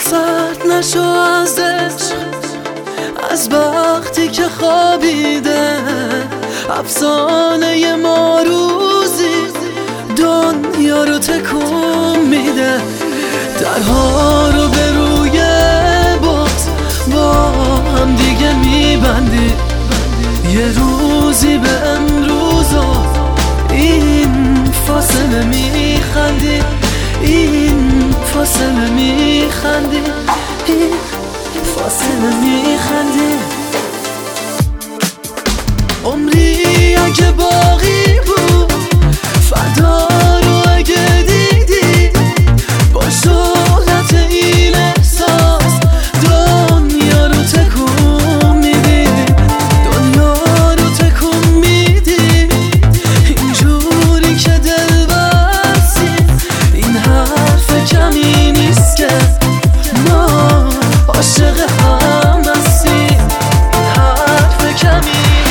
سرد نشو از عشق، از وقتی که خوابیده افسانه ما روزی دنیا رو تکون میده. درها رو به روی بط با هم دیگه میبندی، یه روزی به امروز و این فاصله میخندی، این فاصله میخندی، این فاصله میخندی. عمری اگه باقی بود فدا رو اگه دیدی، با شهرت این احساس دنیا رو تکون میدی، دنیا رو تکون میدی. اینجوری که دل بستی این حرف کمی نیست که ما عاشق هم هستیم، این حرف کمی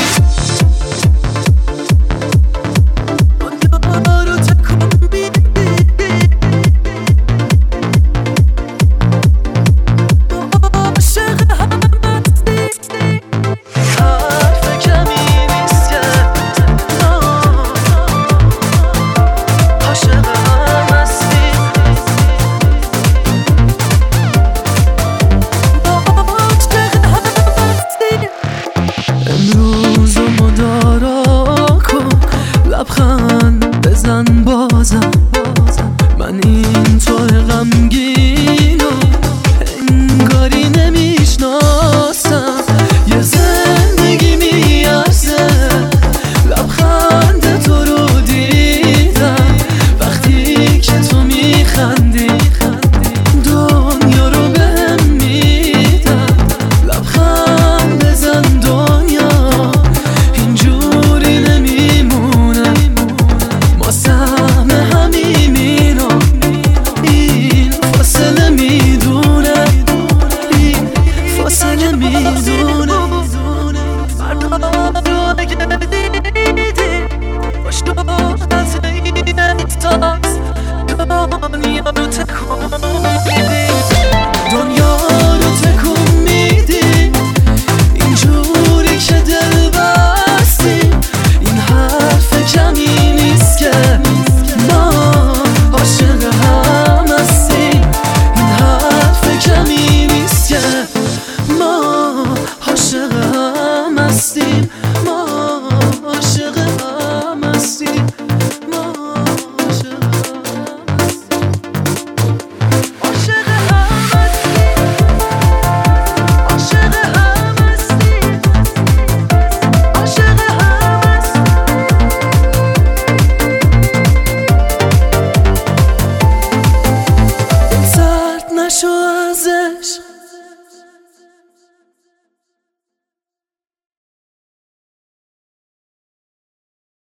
لبخند بزن بازم، من این تو غمگین و انگاری نمیشناسم. یه زندگی میارزه لبخند تو رو دیدم، وقتی که تو میخندی دنیا رو بهم میدم. لبخند بزن دنیا اینجوری نمیمونه، ما سهم همیم و این فاصله میدونه، این فاصله میدونه. فردا رو اگه دیدی با شهرت این احساس دنیا رو تکون